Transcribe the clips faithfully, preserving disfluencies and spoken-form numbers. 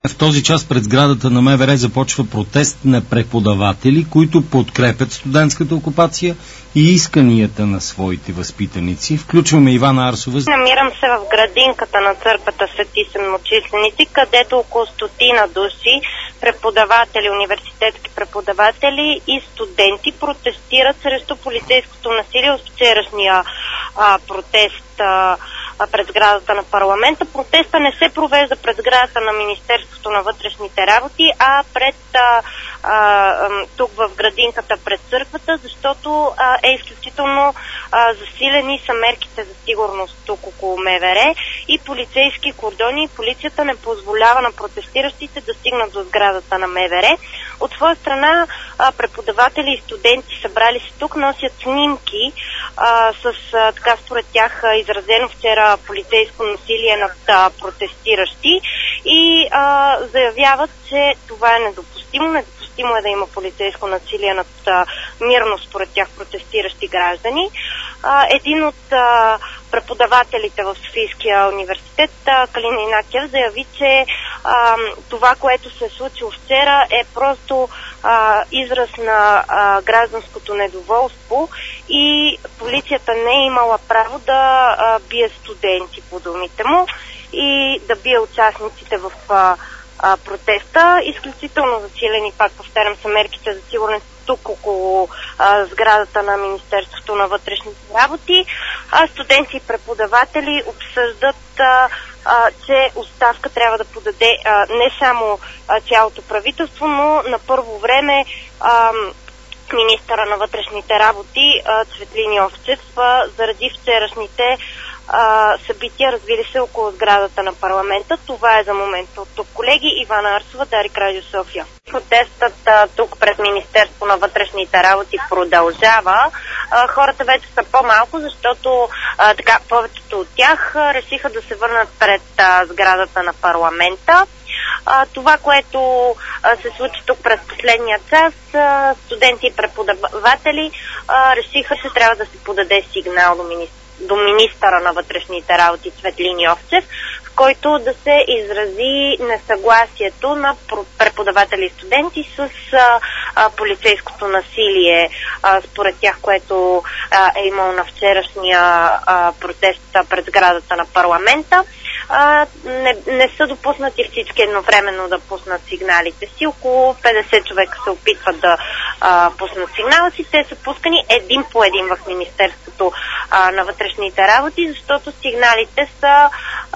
В този час пред сградата на МВР започва протест на преподаватели, които подкрепят студентската окупация и исканията на своите възпитаници. Включваме Ивана Арсова. Намирам се в градинката на църквата Свети Седмочисленици, където около стотина души преподаватели, университетски преподаватели и студенти протестират срещу полицейското насилие от вчерашния а, протест а, пред сградата на парламента. Протеста не се провежда пред сградата на Министерството на вътрешните работи, а пред а, а, тук в градинката пред църквата, защото а, е изключително а, засилени са мерките за сигурност тук около МВР и полицейски кордони. Полицията не позволява на протестиращите да стигнат до сградата на МВР. От своя страна а, преподаватели и студенти събрали се тук, носят снимки а, с а, така според тях а, изразено вчера полицейско насилие над а, протестиращи и а, заявяват, че това е недопустимо. Недопустимо е да има полицейско насилие над а, мирно според тях протестиращи граждани. А, един от а, преподавателите в Софийския университет, а, Калин Инакев, заяви, че а, това, което се е случило вчера, е просто а, израз на а, гражданското недоволство и полицията не е имала право да а, бие студенти, по думите му, и да бие участниците в а, а, протеста. Изключително засилени, пак повтарям, са мерките за сигурност тук около а, сградата на Министерството на вътрешните работи. А, студенти и преподаватели обсъждат, а, а, че оставка трябва да подаде а, не само а, цялото правителство, но на първо време а, министъра на вътрешните работи а, Цветлин Йовчев, а, заради вчерашните а, събития, развили се около сградата на парламента. Това е за момента от тук, колеги. Ивана Арсова, Дарик, Радио София. Протестът а, тук пред Министерство на вътрешните работи продължава. А, хората вече са по-малко, защото а, така повечето от тях а, решиха да се върнат пред а, сградата на парламента. А, това, което а, се случи тук през последния час, а, студенти и преподаватели а, решиха, че трябва да се подаде сигнал до, мини... до министъра на вътрешните работи Цветлин Йовчев, в който да се изрази несъгласието на преподаватели и студенти с а, а, полицейското насилие, а, според тях, което а, е имало на вчерашния а, протест пред сградата на парламента. А, не, не са допуснати всички едновременно да пуснат сигналите си. Около петдесет човека се опитват да а, пуснат сигнала си. Те са пускани един по един в Министерството а, на вътрешните работи, защото сигналите са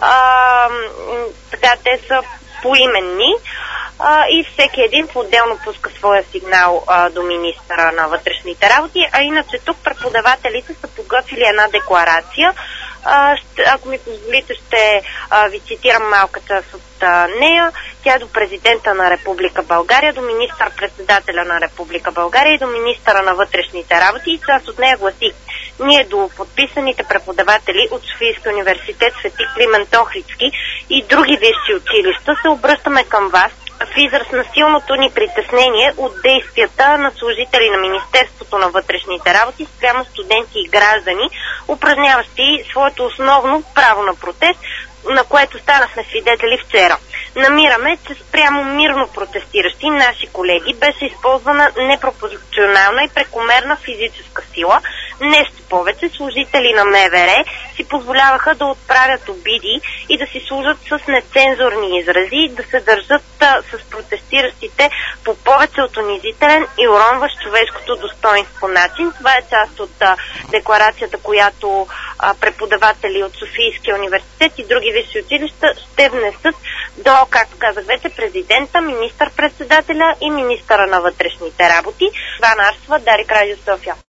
а, така, те са поименни а, и всеки един по-отделно пуска своя сигнал а, до министъра на вътрешните работи. А иначе тук преподавателите са подготвили една декларация. А, ще, ако ми позволите, ще а, ви цитирам малка част от а, нея. Тя е до президента на Република България, до министър-председателя на Република България и до министъра на вътрешните работи. И част от нея гласи: ние до подписаните преподаватели от Софийския университет Свети Климент Охридски и други висши училища се обръщаме към вас в израз на силното ни притеснение от действията на служители на Министерството на вътрешните работи спрямо студенти и граждани, упражняващи своето основно право на протест, на което станахме свидетели вчера. Намираме, че спрямо мирно протестиращи наши колеги беше използвана непропорционална и прекомерна физическа сила. Нещо повече, служители на МВР си позволяваха да отправят обиди и да си служат с нецензурни изрази, да се държат а, с протестиращите по повече от унизителен и уронващ човешкото достоинство начин. Това е част от а, декларацията, която а, преподаватели от Софийския университет и други висши училища ще внесат до, както казах вече, президента, министър-председателя и министъра на вътрешните работи. Ивана Арсова, Дарик, Радио София.